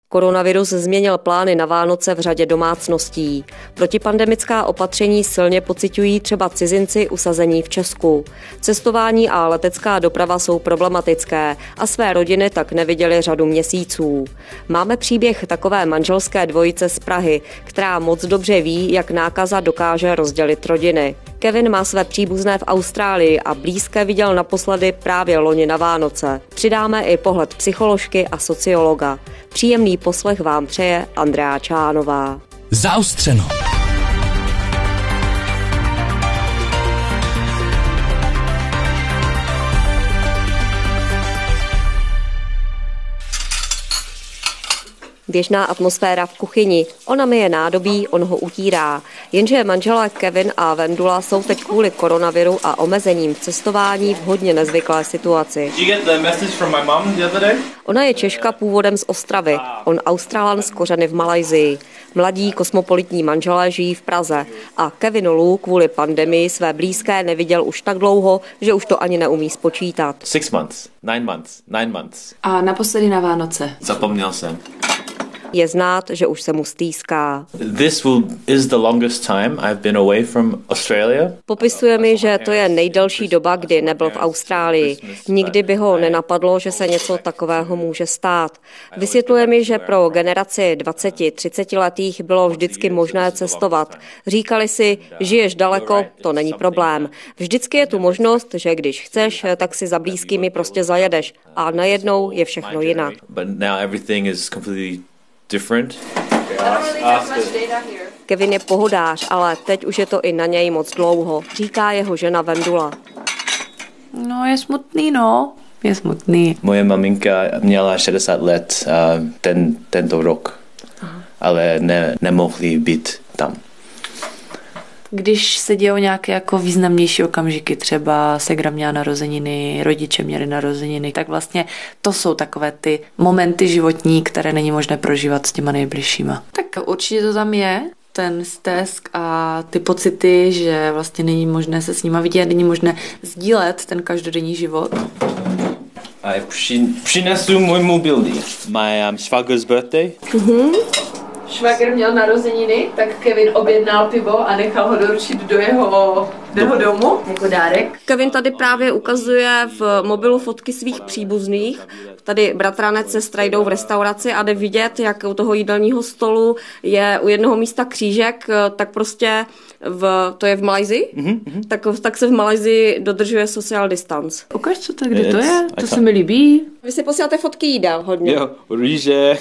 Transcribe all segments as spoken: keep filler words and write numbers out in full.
Koronavirus změnil plány na Vánoce v řadě domácností. Protipandemická opatření silně pociťují třeba cizinci usazení v Česku. Cestování a letecká doprava jsou problematické a své rodiny tak neviděli řadu měsíců. Máme příběh takové manželské dvojice z Prahy, která moc dobře ví, jak nákaza dokáže rozdělit rodiny. Kevin má své příbuzné v Austrálii a blízké viděl naposledy právě loni na Vánoce. Přidáme i pohled psycholožky a sociologa. Příjemný poslech vám přeje Andrea Čánová. Zaostřeno. Běžná atmosféra v kuchyni. Ona myje nádobí, on ho utírá. Jenže manželé Kevin a Vendula jsou teď kvůli koronaviru a omezením v cestování v hodně nezvyklé situaci. Ona je Češka původem z Ostravy, on Australan s kořeny v Malajsii. Mladí kosmopolitní manželé žijí v Praze a Kevin Lou kvůli pandemii své blízké neviděl už tak dlouho, že už to ani neumí spočítat. Six months, nine months, nine months. A naposledy na Vánoce. Zapomněl jsem. Je znát, že už se mu stýská. This will, is the longest time I've been away from Australia. Popisuje mi, že to je nejdelší doba, kdy nebyl v Austrálii. Nikdy by ho nenapadlo, že se něco takového může stát. Vysvětluje mi, že pro generaci dvacet třicet letých bylo vždycky možné cestovat. Říkali si, žiješ daleko, to není problém. Vždycky je tu možnost, že když chceš, tak si za blízkými prostě zajedeš. A najednou je všechno jinak. Different. Kevin je pohodář, ale teď už je to i na něj moc dlouho, říká jeho žena Vendula. No je smutný, no. Je smutný. Moje maminka měla šedesát let uh, ten, tento rok, aha, ale ne, nemohli být tam. Když se dějou nějaké jako významnější okamžiky, třeba segra měla narozeniny, rodiče měli narozeniny, tak vlastně to jsou takové ty momenty životní, které není možné prožívat s těma nejbližšíma. Tak určitě to tam je, ten stesk a ty pocity, že vlastně není možné se s nima vidět, není možné sdílet ten každodenní život. A při, přinesu můj mobilní. My um, švager's birthday. Mhm. Švagr měl narozeniny, tak Kevin objednal pivo a nechal ho doručit do jeho, do jeho domu jako dárek. Kevin tady právě ukazuje v mobilu fotky svých příbuzných. Tady bratranec se strajdou v restauraci a jde vidět, jak u toho jídelního stolu je u jednoho místa křížek, tak prostě v, to je v Malajsii, mm-hmm. tak, tak se v Malajsii dodržuje social distance. Ukaž, co to, kde to je? To se mi líbí. Vy si posíláte fotky jídel hodně. Jo, rýže.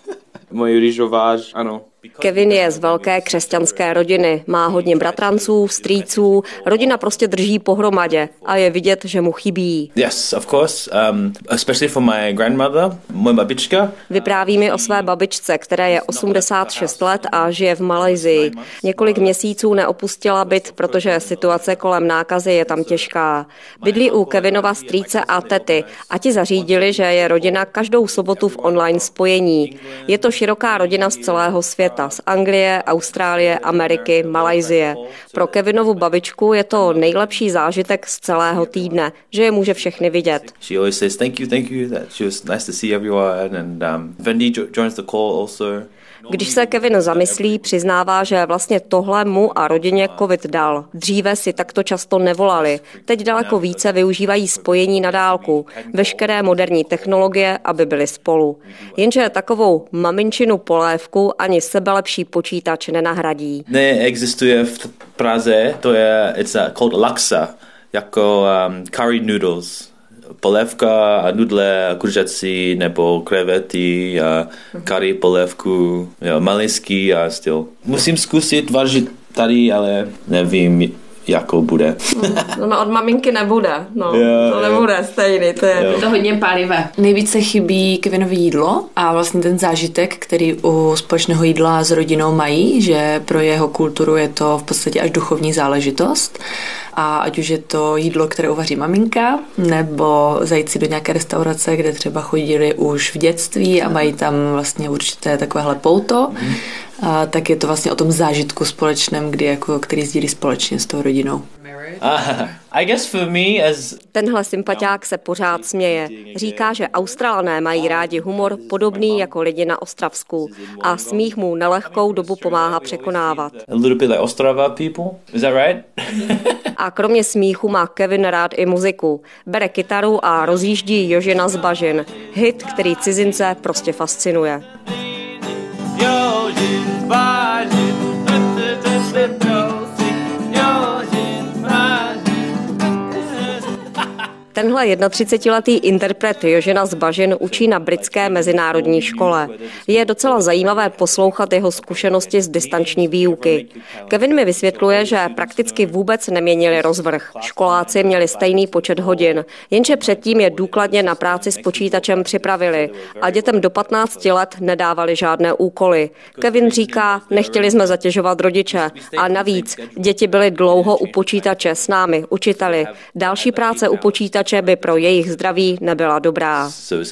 Moje rýžovář, ano. Kevin je z velké křesťanské rodiny, má hodně bratranců, strýců, rodina prostě drží pohromadě a je vidět, že mu chybí. Yes, of course, um, especially for my grandmother, moje babička. Vypráví mi o své babičce, které je osmdesát šest let a žije v Malajsii. Několik měsíců neopustila byt, protože situace kolem nákazy je tam těžká. Bydlí u Kevinova strýce a tety a ti zařídili, že je rodina každou sobotu v online spojení. Je to široká rodina z celého světa. Z Anglie, Austrálie, Ameriky, Malajsie. Pro Kevinovu babičku je to nejlepší zážitek z celého týdne, že je může všechny vidět. She always says thank you, thank you. That she was nice to see everyone and um, Wendy joins the call also. Když se Kevin zamyslí, přiznává, že vlastně tohle mu a rodině covid dal. Dříve si takto často nevolali. Teď daleko více využívají spojení na dálku, veškeré moderní technologie, aby byli spolu. Jenže takovou maminčinu polévku ani sebelepší počítač nenahradí. Neexistuje v Praze, to je it's a, called laksa, jako um, curry noodles. Polévka a nudle, kuřecí nebo krevety a curry polévku, jo, malejský a styl. Musím zkusit vařit tady, ale nevím, jakou bude. No, no od maminky nebude, no, jo, to nebude jo. Stejný, to je. Je to hodně pálivé. Nejvíce chybí Kevinovi jídlo a vlastně ten zážitek, který u společného jídla s rodinou mají, že pro jeho kulturu je to v podstatě až duchovní záležitost. A ať už je to jídlo, které uvaří maminka, nebo zajít si do nějaké restaurace, kde třeba chodili už v dětství a mají tam vlastně určité takovéhle pouto, mm. a tak je to vlastně o tom zážitku společném, kdy jako, který sdílí společně s tou rodinou. Uh, I guess for me as... Tenhle sympatiák se pořád směje. Říká, že Australané mají rádi humor podobný jako lidi na Ostravsku a smích mu nelehkou dobu pomáhá překonávat. A little bit like Ostrava people, is that right? A kromě smíchu má Kevin rád i muziku. Bere kytaru a rozjíždí Jožina z bažin. Hit, který cizince prostě fascinuje. Jožin z bažin, Tenhle třicetiletý interpret Jožina z bažin učí na britské mezinárodní škole. Je docela zajímavé poslouchat jeho zkušenosti z distanční výuky. Kevin mi vysvětluje, že prakticky vůbec neměnili rozvrh. Školáci měli stejný počet hodin, jenže předtím je důkladně na práci s počítačem připravili a dětem do patnácti let nedávali žádné úkoly. Kevin říká, nechtěli jsme zatěžovat rodiče a navíc děti byly dlouho u počítače s námi, učiteli. Další práce u počítače by pro jejich zdraví nebyla dobrá.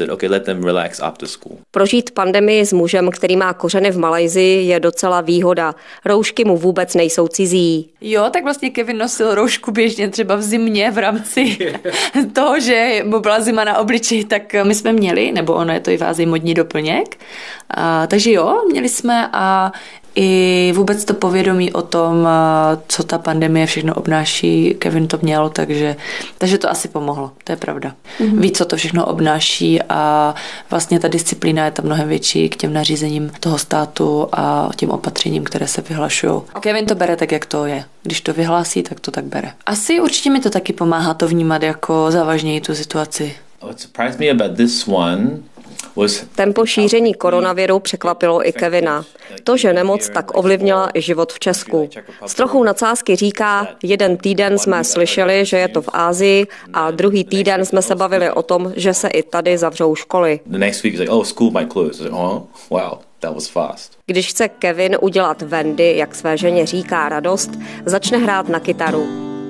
Prožít pandemii s mužem, který má kořeny v Malajsii, je docela výhoda. Roušky mu vůbec nejsou cizí. Jo, tak vlastně Kevin nosil roušku běžně třeba v zimě v rámci toho, že byla zima na obličeji, tak my jsme měli, nebo ono je to i v Ázii modní doplněk. A, takže jo, měli jsme a i vůbec to povědomí o tom, co ta pandemie všechno obnáší, Kevin to měl, takže, takže to asi pomohlo, to je pravda. Mm-hmm. Ví, co to všechno obnáší a vlastně ta disciplína je tam mnohem větší k těm nařízením toho státu a těm opatřením, které se vyhlašují. Kevin to bere tak, jak to je. Když to vyhlásí, tak to tak bere. Asi určitě mi to taky pomáhá to vnímat jako závažněji tu situaci. What surprised me about this one Tempo šíření koronaviru překvapilo i Kevina. To, že nemoc tak ovlivnila i život v Česku. S trochou nadsázky říká, jeden týden jsme slyšeli, že je to v Ázii a druhý týden jsme se bavili o tom, že se i tady zavřou školy. Když chce Kevin udělat Wendy, jak své ženě říká, radost, začne hrát na kytaru.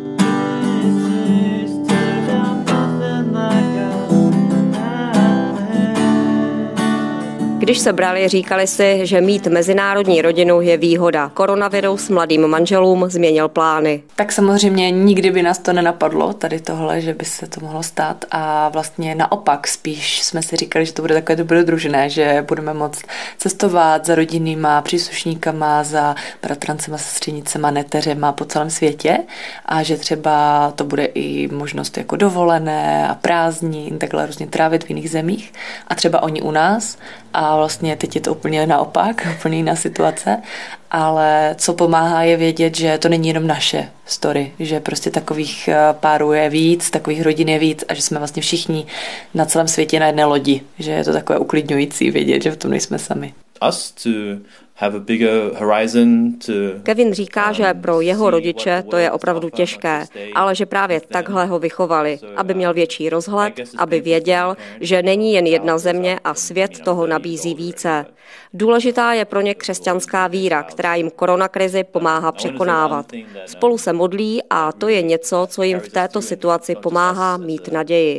Když se brali, říkali si, že mít mezinárodní rodinu je výhoda. Koronavirus mladým manželům změnil plány. Tak samozřejmě nikdy by nás to nenapadlo, tady tohle, že by se to mohlo stát a vlastně naopak spíš jsme si říkali, že to bude takové dobrodružné, že budeme moct cestovat za rodinnýma příslušníkama, za bratrancema, sestřenicema, neteřema po celém světě a že třeba to bude i možnost jako dovolené a prázdnin, takhle různě trávit v jiných zemích a třeba oni u nás. A vlastně teď je to úplně naopak, úplně jiná situace, ale co pomáhá je vědět, že to není jenom naše story, že prostě takových párů je víc, takových rodin je víc a že jsme vlastně všichni na celém světě na jedné lodi, že je to takové uklidňující vědět, že v tom nejsme sami. Us to have a bigger horizon to... Kevin říká, že pro jeho rodiče to je opravdu těžké, ale že právě takhle ho vychovali, aby měl větší rozhled, aby věděl, že není jen jedna země a svět toho nabízí více. Důležitá je pro ně křesťanská víra, která jim koronakrizi pomáhá překonávat. Spolu se modlí a to je něco, co jim v této situaci pomáhá mít naději.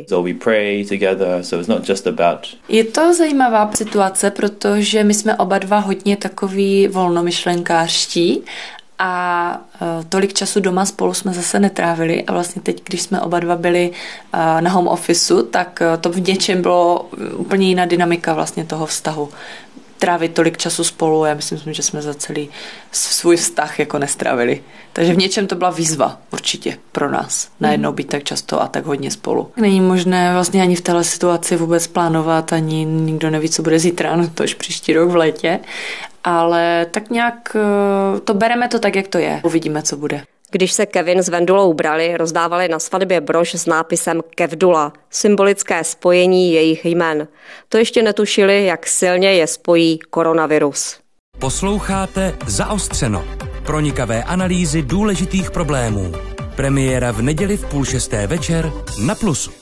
Je to zajímavá situace, protože my jsme oba dva hodně takový volnomyšlenkářští a tolik času doma spolu jsme zase netrávili a vlastně teď, když jsme oba dva byli na home officeu, tak to v něčem bylo úplně jiná dynamika vlastně toho vztahu. Trávit tolik času spolu, já myslím, že jsme za celý svůj vztah jako nestrávili. Takže v něčem to byla výzva určitě pro nás. Najednou být tak často a tak hodně spolu. Není možné vlastně ani v téhle situaci vůbec plánovat, ani nikdo neví, co bude zítra, no to až příští rok v létě. Ale tak nějak to bereme to tak, jak to je. Uvidíme, co bude. Když se Kevin s Vendulou brali, rozdávali na svatbě brož s nápisem Kevdula, symbolické spojení jejich jmen. To ještě netušili, jak silně je spojí koronavirus. Posloucháte Zaostřeno. Pronikavé analýzy důležitých problémů. Premiéra v neděli v půl šesté večer na Plusu.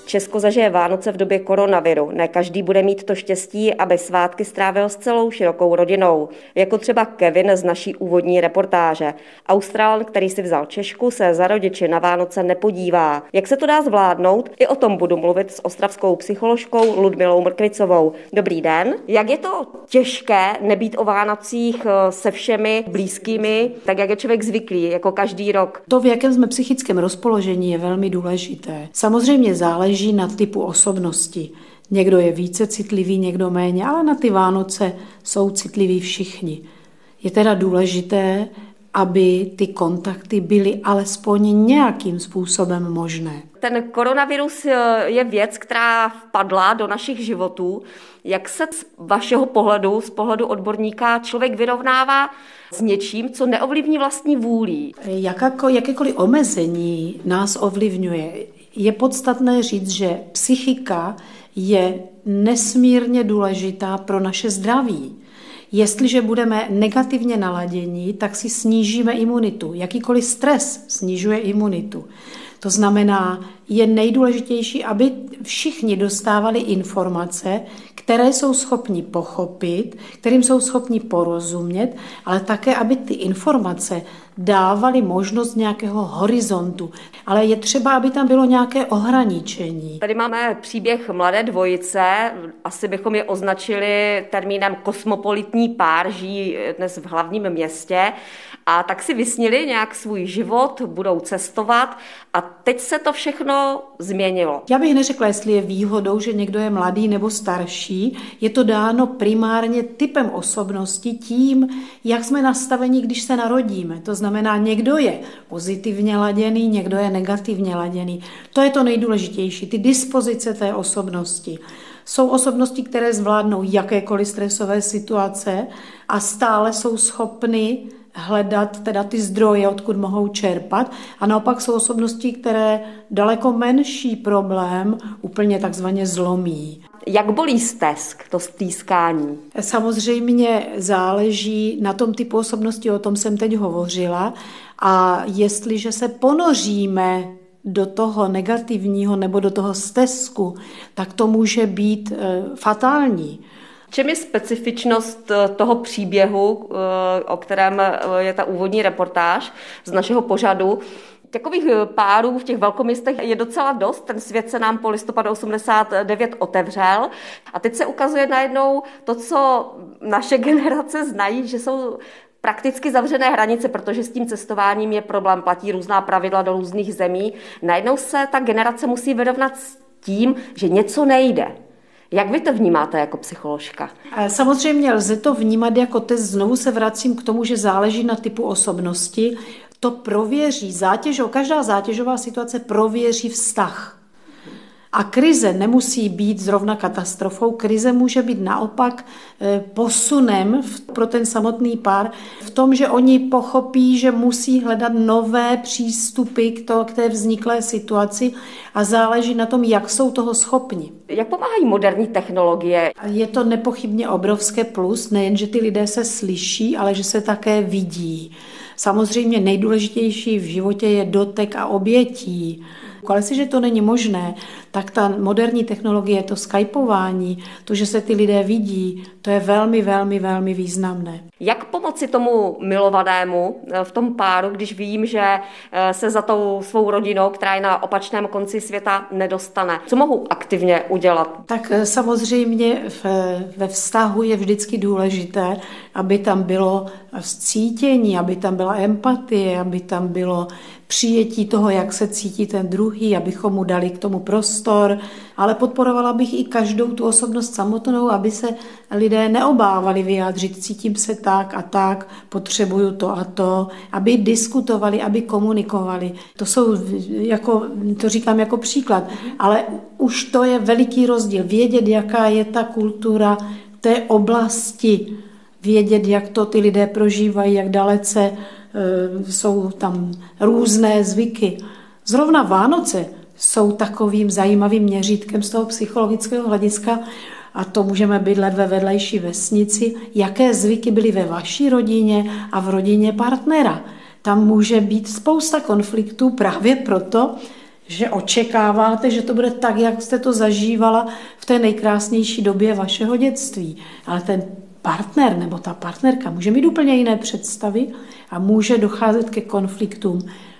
Česko zažije Vánoce v době koronaviru. Ne každý bude mít to štěstí, aby svátky strávil s celou širokou rodinou. Jako třeba Kevin z naší úvodní reportáže. Australan, který si vzal Češku, se za rodiči na Vánoce nepodívá. Jak se to dá zvládnout? I o tom budu mluvit s ostravskou psycholožkou Ludmilou Mrkvicovou. Dobrý den. Jak je to těžké nebýt o Vánocích se všemi blízkými, tak jak je člověk zvyklý, jako každý rok? To, v jakém jsme psychickém rozpoložení, je velmi důležité. Samozřejmě záleží na typu osobnosti. Někdo je více citlivý, někdo méně, ale na ty Vánoce jsou citliví všichni. Je teda důležité, aby ty kontakty byly alespoň nějakým způsobem možné. Ten koronavirus je věc, která vpadla do našich životů. Jak se z vašeho pohledu, z pohledu odborníka, člověk vyrovnává s něčím, co neovlivní vlastní vůlí? Jakáko, jakékoliv omezení nás ovlivňuje. Je podstatné říct, že psychika je nesmírně důležitá pro naše zdraví. Jestliže budeme negativně naladění, tak si snížíme imunitu. Jakýkoliv stres snižuje imunitu. To znamená, je nejdůležitější, aby všichni dostávali informace, které jsou schopni pochopit, kterým jsou schopni porozumět, ale také, aby ty informace dávaly možnost nějakého horizontu. Ale je třeba, aby tam bylo nějaké ohraničení. Tady máme příběh mladé dvojice, asi bychom je označili termínem kosmopolitní pár, žijí dnes v hlavním městě a tak si vysnili nějak svůj život, budou cestovat a teď se to všechno změnilo. Já bych neřekla, jestli je výhodou, že někdo je mladý nebo starší. Je to dáno primárně typem osobnosti, tím, jak jsme nastaveni, když se narodíme. To znamená, někdo je pozitivně laděný, někdo je negativně laděný. To je to nejdůležitější, ty dispozice té osobnosti. Jsou osobnosti, které zvládnou jakékoliv stresové situace a stále jsou schopny hledat teda ty zdroje, odkud mohou čerpat. A naopak jsou osobnosti, které daleko menší problém úplně takzvaně zlomí. Jak bolí stesk, to stýskání? Samozřejmě záleží na tom typu osobnosti, o tom jsem teď hovořila. A jestliže se ponoříme do toho negativního nebo do toho stesku, tak to může být e, fatální. Čem je specifičnost toho příběhu, o kterém je ta úvodní reportáž z našeho pořadu? Takových párů v těch velkoměstech je docela dost. Ten svět se nám po listopadu osmdesát devět otevřel. A teď se ukazuje najednou to, co naše generace znají, že jsou prakticky zavřené hranice, protože s tím cestováním je problém, platí různá pravidla do různých zemí. Najednou se ta generace musí vyrovnat s tím, že něco nejde. Jak vy to vnímáte jako psycholožka? Samozřejmě lze to vnímat jako test. Znovu se vracím k tomu, že záleží na typu osobnosti. To prověří zátěžou, každá zátěžová situace prověří vztah. A krize nemusí být zrovna katastrofou, krize může být naopak posunem pro ten samotný pár v tom, že oni pochopí, že musí hledat nové přístupy k, to, k té vzniklé situaci a záleží na tom, jak jsou toho schopni. Jak pomáhají moderní technologie? Je to nepochybně obrovské plus, nejen, že ty lidé se slyší, ale že se také vidí. Samozřejmě nejdůležitější v životě je dotek a obětí. Ale jestliže to není možné, tak ta moderní technologie, to skypování, to, že se ty lidé vidí, to je velmi, velmi, velmi významné. Jak pomoci tomu milovanému v tom páru, když vím, že se za tou svou rodinou, která je na opačném konci světa, nedostane? Co mohu aktivně udělat? Tak samozřejmě ve vztahu je vždycky důležité, aby tam bylo vzcítění, aby tam byla empatie, aby tam bylo přijetí toho, jak se cítí ten druhý, abychom mu dali k tomu prostor, ale podporovala bych i každou tu osobnost samotnou, aby se lidé neobávali vyjádřit, cítím se tak a tak, potřebuju to a to, aby diskutovali, aby komunikovali. To jsou, jako, to říkám jako příklad, ale už to je veliký rozdíl. Vědět, jaká je ta kultura té oblasti, vědět, jak to ty lidé prožívají, jak dalece jsou tam různé zvyky. Zrovna Vánoce jsou takovým zajímavým měřítkem z toho psychologického hlediska, a to můžeme bydlet ve vedlejší vesnici, jaké zvyky byly ve vaší rodině a v rodině partnera. Tam může být spousta konfliktů právě proto, že očekáváte, že to bude tak, jak jste to zažívala v té nejkrásnější době vašeho dětství. Ale ten partner nebo ta partnerka může mít úplně jiné představy a může docházet ke konfliktům.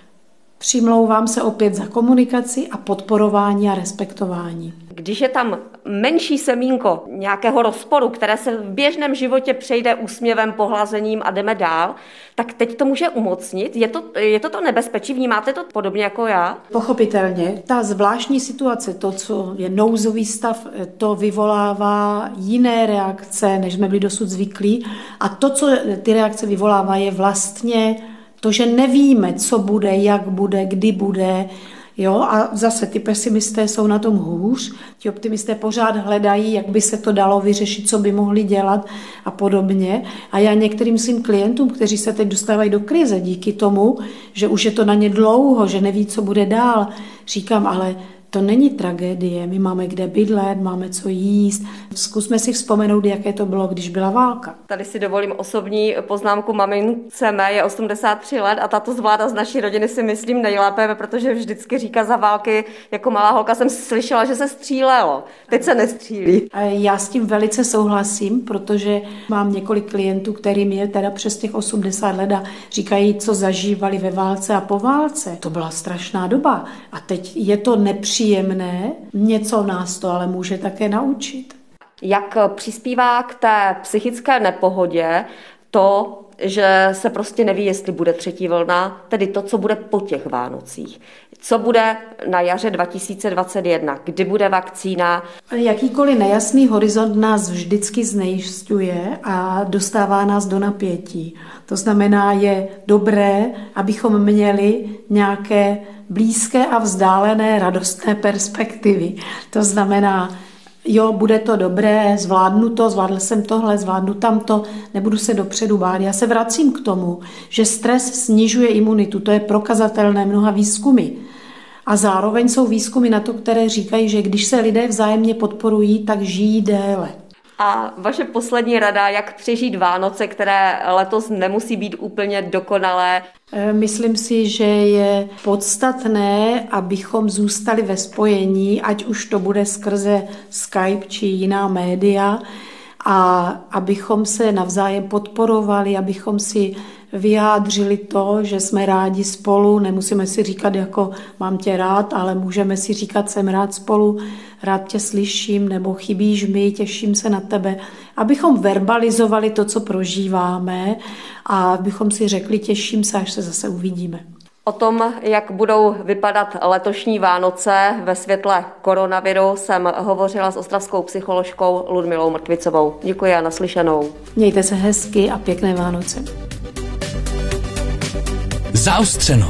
Přimlouvám se opět za komunikaci a podporování a respektování. Když je tam menší semínko nějakého rozporu, které se v běžném životě přejde úsměvem, pohlazením a jdeme dál, tak teď to může umocnit. Je to, je to to nebezpečí? Vnímáte to podobně jako já? Pochopitelně. Ta zvláštní situace, to, co je nouzový stav, to vyvolává jiné reakce, než jsme byli dosud zvyklí. A to, co ty reakce vyvolává, je vlastně to, že nevíme, co bude, jak bude, kdy bude. Jo? A zase ty pesimisté jsou na tom hůř, ti optimisté pořád hledají, jak by se to dalo vyřešit, co by mohli dělat a podobně. A já některým svým klientům, kteří se teď dostávají do krize díky tomu, že už je to na ně dlouho, že neví, co bude dál, říkám, ale to není tragédie, my máme kde bydlet, máme co jíst. Zkusme si vzpomenout, jaké to bylo, když byla válka. Tady si dovolím osobní poznámku. Mamince mé je osmdesát tři let a tato zvládá z naší rodiny si myslím nejlépe, protože vždycky říká za války, jako malá holka jsem slyšela, že se střílelo. Teď se nestřílí. Já s tím velice souhlasím, protože mám několik klientů, kterým je teda přes těch osmdesát let a říkají, co zažívali ve válce a po válce. To byla strašná doba a teď je to nepříjemné. Příjemné, něco nás to ale může také naučit. Jak přispívá k té psychické nepohodě to, že se prostě neví, jestli bude třetí vlna, tedy to, co bude po těch Vánocích. Co bude na jaře dva tisíce dvacet jedna, kdy bude vakcína? Jakýkoliv nejasný horizont nás vždycky znejisťuje a dostává nás do napětí. To znamená, je dobré, abychom měli nějaké blízké a vzdálené radostné perspektivy. To znamená, jo, bude to dobré, zvládnu to, zvládl jsem tohle, zvládnu tamto, nebudu se dopředu bát. Já se vracím k tomu, že stres snižuje imunitu, to je prokazatelné mnoha výzkumy. A zároveň jsou výzkumy na to, které říkají, že když se lidé vzájemně podporují, tak žijí déle. A vaše poslední rada, jak přežít Vánoce, které letos nemusí být úplně dokonalé? Myslím si, že je podstatné, abychom zůstali ve spojení, ať už to bude skrze Skype či jiná média, a abychom se navzájem podporovali, abychom si vyjádřili to, že jsme rádi spolu, nemusíme si říkat jako mám tě rád, ale můžeme si říkat jsem rád spolu, rád tě slyším, nebo chybíš mi, těším se na tebe, abychom verbalizovali to, co prožíváme a abychom si řekli těším se, až se zase uvidíme. O tom, jak budou vypadat letošní Vánoce ve světle koronaviru, jsem hovořila s ostravskou psycholožkou Ludmilou Mrkvicovou. Děkuji a naslyšenou. Mějte se hezky a pěkné Vánoce. Zaostřeno.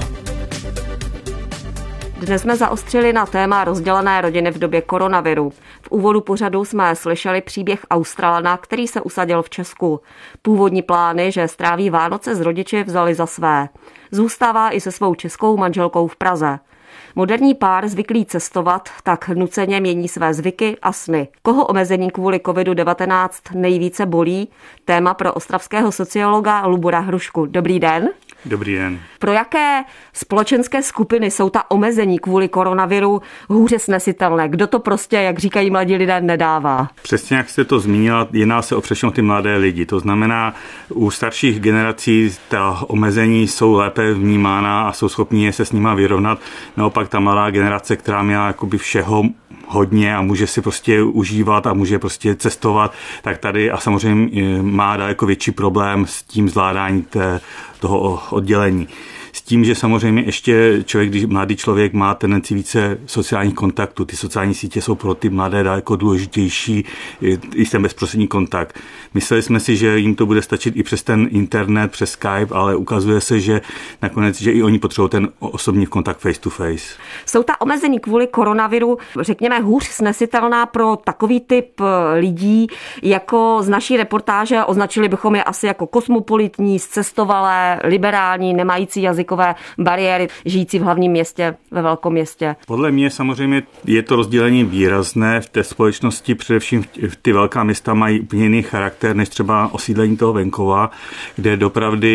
Dnes jsme zaostřili na téma rozdělené rodiny v době koronaviru. V úvodu pořadu jsme slyšeli příběh Australana, který se usadil v Česku. Původní plány, že stráví Vánoce s rodiči, vzali za své. Zůstává i se svou českou manželkou v Praze. Moderní pár zvyklý cestovat tak nuceně mění své zvyky a sny. Koho omezení kvůli kovidu devatenáct nejvíce bolí? Téma pro ostravského sociologa Lubora Hrušku. Dobrý den. Dobrý den. Pro jaké společenské skupiny jsou ta omezení kvůli koronaviru hůře snesitelné? Kdo to prostě, jak říkají mladí lidé, nedává? Přesně jak jste to zmínila, jedná se o všechno ty mladé lidi. To znamená, u starších generací ta omezení jsou lépe vnímána a jsou schopni se s nima vyrovnat. Naopak ta mladá generace, která měla jakoby všeho hodně a může si prostě užívat a může prostě cestovat, tak tady a samozřejmě má daleko větší problém s tím zvládání té, toho oddělení. S tím, že samozřejmě ještě člověk, když mladý člověk má tendenci více sociálních kontaktů, ty sociální sítě jsou pro ty mladé daleko důležitější, i ten bezprostřední kontakt. Mysleli jsme si, že jim to bude stačit i přes ten internet, přes Skype, ale ukazuje se, že nakonec, že i oni potřebují ten osobní kontakt face to face. Jsou ta omezení kvůli koronaviru, řekněme, hůř snesitelná pro takový typ lidí, jako z naší reportáže označili bychom je asi jako kosmopolitní, zcestovalé, liberální, nemající jazykové bariéry, žijící v hlavním městě, ve velkom městě. Podle mě samozřejmě je to rozdělení výrazné v té společnosti, především ty velká města mají úplně jiný charakter než třeba osídlení toho venkova, kde dopravdy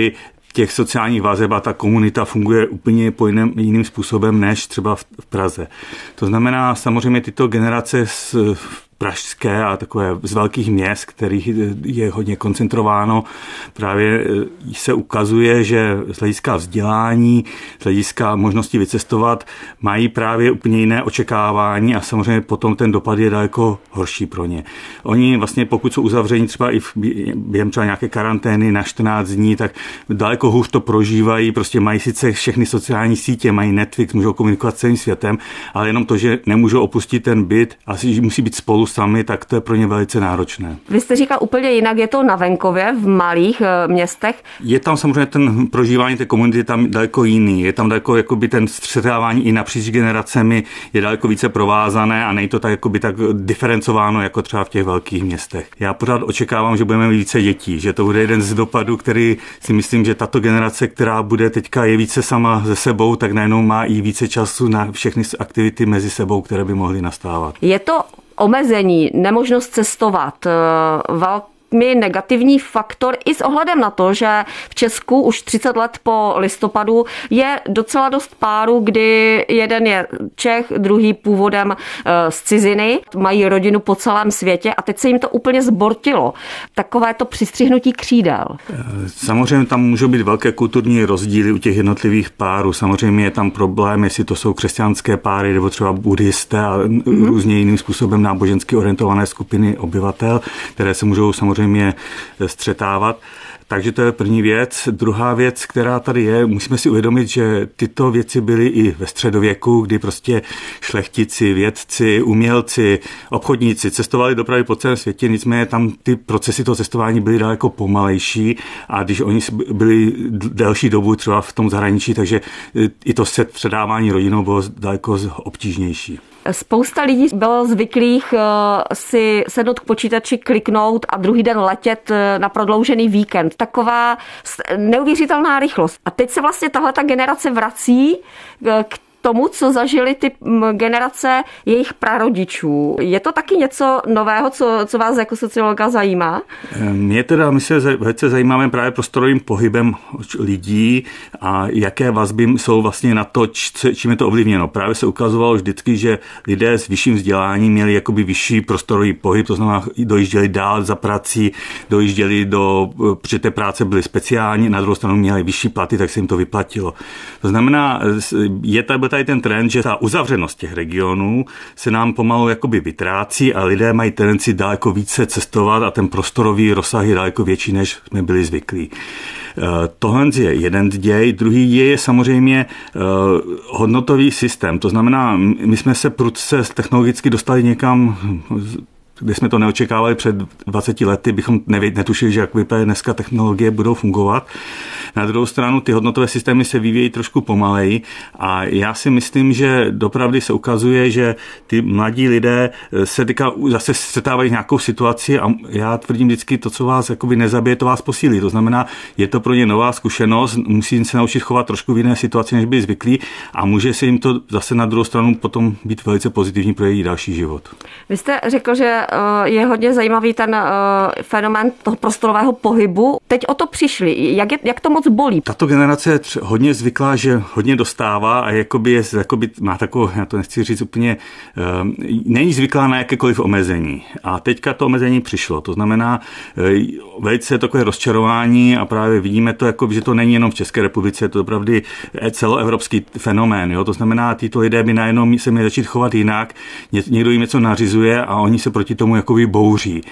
těch sociálních vazeb a ta komunita funguje úplně po jiném, jiným způsobem než třeba v, v Praze. To znamená samozřejmě tyto generace z pražské a takové z velkých měst, kterých je hodně koncentrováno, právě se ukazuje, že z hlediska vzdělání, z hlediska možnosti vycestovat, mají právě úplně jiné očekávání a samozřejmě potom ten dopad je daleko horší pro ně. Oni vlastně, pokud jsou uzavření třeba i v, během třeba nějaké karantény na čtrnáct dní, tak daleko hůř to prožívají, prostě mají sice všechny sociální sítě, mají Netflix, můžou komunikovat s celým světem, ale jenom to, že nemůžou opustit ten byt a musí být spolu sami, tak to je pro ně velice náročné. Vy jste říkal úplně jinak, je to na venkově, v malých e, městech? Je tam samozřejmě ten prožívání té komunity tam daleko jiný. Je tam daleko jakoby ten střetávání i napříč generacemi je daleko více provázané a nejde to tak jakoby tak diferencováno jako třeba v těch velkých městech. Já pořád očekávám, že budeme mít více dětí, že to bude jeden z dopadů, který si myslím, že tato generace, která bude teďka je více sama ze sebou, tak najednou má i více času na všechny aktivity mezi sebou, které by mohly nastávat. Je to omezení, nemožnost cestovat, velmi negativní faktor i s ohledem na to, že v Česku už třicet let po listopadu je docela dost párů, kdy jeden je Čech, druhý původem z ciziny, mají rodinu po celém světě a teď se jim to úplně zbortilo. Takové to přistřihnutí křídel. Samozřejmě tam můžou být velké kulturní rozdíly u těch jednotlivých párů. Samozřejmě je tam problém, jestli to jsou křesťanské páry nebo třeba buddhisté a mm-hmm. různě jiným způsobem nábožensky orientované skupiny obyvatel, které se můžou samozřejmě střetávat. Takže to je první věc. Druhá věc, která tady je, musíme si uvědomit, že tyto věci byly i ve středověku, kdy prostě šlechtici, vědci, umělci, obchodníci cestovali dopravy po celém světě, nicméně tam ty procesy toho cestování byly daleko pomalejší a když oni byli delší dobu třeba v tom zahraničí, takže i to předávání rodinou bylo daleko obtížnější. Spousta lidí bylo zvyklých si sednout k počítači, kliknout a druhý den letět na prodloužený víkend. Taková neuvěřitelná rychlost. A teď se vlastně tahle ta generace vrací k tomu, co zažili ty generace jejich prarodičů. Je to taky něco nového, co, co vás jako sociologa zajímá? Mě teda, my se velice zajímáme právě prostorovým pohybem lidí a jaké vazby jsou vlastně na to, čím je to ovlivněno. Právě se ukazovalo vždycky, že lidé s vyšším vzděláním měli jakoby vyšší prostorový pohyb, to znamená, dojížděli dál za prací, dojížděli do, při té práce byly speciální, na druhou stranu měli vyšší platy, tak se jim to vyplatilo. To znamená, je tady tady ten trend, že ta uzavřenost těch regionů se nám pomalu jakoby vytrácí a lidé mají tendenci daleko více cestovat a ten prostorový rozsah je daleko větší, než jsme byli zvyklí. Tohle je jeden děj. Druhý děj je samozřejmě hodnotový systém. To znamená, my jsme se prudce technologicky dostali někam, kde jsme to neočekávali před dvaceti lety, bychom netušili, že jak vypadá dneska technologie budou fungovat. Na druhou stranu ty hodnotové systémy se vyvíjejí trošku pomaleji a já si myslím, že dopravdy se ukazuje, že ty mladí lidé se teďka zase střetávají nějakou situaci a já tvrdím vždycky to, co vás jakoby nezabije, to vás posílí. To znamená, je to pro ně nová zkušenost, musí se naučit chovat trošku v jiné situaci, než byli zvyklí a může se jim to zase na druhou stranu potom být velice pozitivní pro jejich další život. Vy jste řekl, že je hodně zajímavý ten fenomén toho prostorového pohybu. Teď o to přišli. Jak, je, jak to moc bolí? Tato generace je hodně zvyklá, že hodně dostává a jakoby je, jakoby má takové, já to nechci říct úplně, není zvyklá na jakékoliv omezení. A teďka to omezení přišlo. To znamená velice takové rozčarování a právě vidíme to, jako, že to není jenom v České republice, je to opravdu celoevropský fenomén. Jo? To znamená, tyto lidé by najednou se měli začít chovat jinak, někdo jim něco nařizuje a oni se proti tomu jakoby bouří.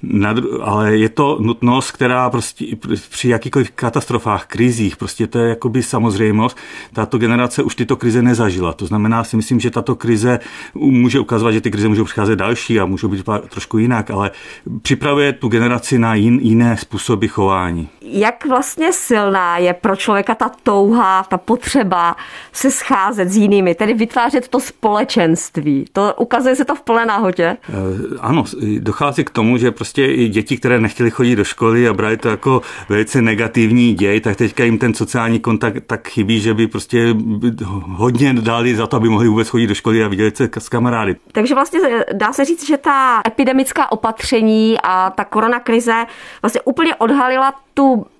Ale je to nutnost, která prostě při jakýchkoliv katastrofách, krizích, prostě to je jakoby samozřejmost. Tato generace už tyto krize nezažila. To znamená, si myslím, že tato krize může ukazovat, že ty krize můžou přicházet další a můžou být trošku jinak, ale připravuje tu generaci na jin, jiné způsoby chování. Jak vlastně silná je pro člověka ta touha, ta potřeba se scházet s jinými, tedy vytvářet to společenství? To ukazuje se to v plné nahotě? Ano, dochází k tomu, že prostě i děti, které nechtěly chodit do školy a brali to jako velice negativní děj, tak teďka jim ten sociální kontakt tak chybí, že by prostě hodně dali za to, aby mohli vůbec chodit do školy a viděli se s kamarády. Takže vlastně dá se říct, že ta epidemická opatření a ta koronakrize vlastně úplně odhalila tu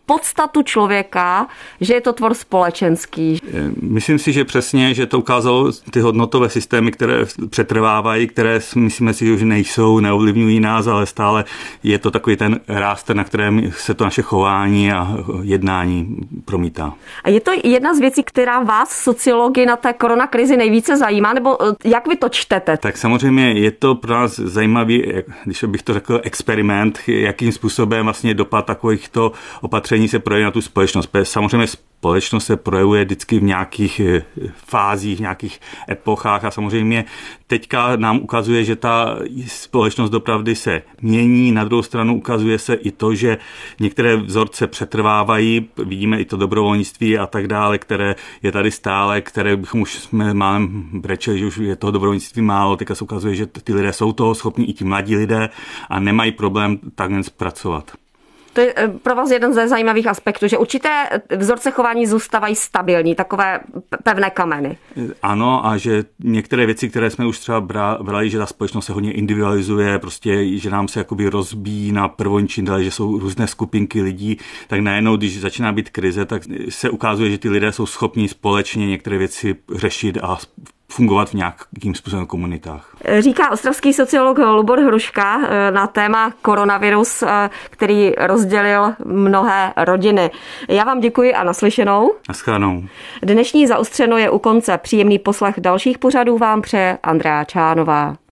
podstatu člověka, že je to tvor společenský. Myslím si, že přesně, že to ukázalo ty hodnotové systémy, které přetrvávají, které myslíme si, že už nejsou, neovlivňují nás, ale stále je to takový ten ráster, na kterém se to naše chování a jednání promítá. A je to jedna z věcí, která vás, sociology, na té koronakrizi nejvíce zajímá, nebo jak vy to čtete? Tak samozřejmě je to pro nás zajímavý, když bych to řekl, experiment, jakým způsobem vlastně dopad takovýchto opatření se projeví na tu společnost. Samozřejmě společnost se projevuje vždycky v nějakých fázích, v nějakých epochách a samozřejmě teďka nám ukazuje, že ta společnost dopravdy se mění. Na druhou stranu ukazuje se i to, že některé vzorce přetrvávají. Vidíme i to dobrovolnictví a tak dále, které je tady stále, které bychom už jsme málem brečeli, že už je toho dobrovolnictví málo. Teďka se ukazuje, že ty lidé jsou toho schopní, i ti mladí lidé, a nemají problém takhle pracovat. To je pro vás jeden ze zajímavých aspektů, že určité vzorce chování zůstávají stabilní, takové pevné kameny. Ano, a že některé věci, které jsme už třeba brali, že ta společnost se hodně individualizuje, prostě, že nám se jakoby rozbíjí na první čindele, že jsou různé skupinky lidí, tak najednou, když začíná být krize, tak se ukazuje, že ty lidé jsou schopní společně některé věci řešit a fungovat v nějakým způsobem v komunitách. Říká ostravský sociolog Lubor Hruška na téma koronavirus, který rozdělil mnohé rodiny. Já vám děkuji a naslyšenou. Naschledanou. Dnešní Zaostřeno je u konce. Příjemný poslech dalších pořadů vám přeje Andrea Čánová.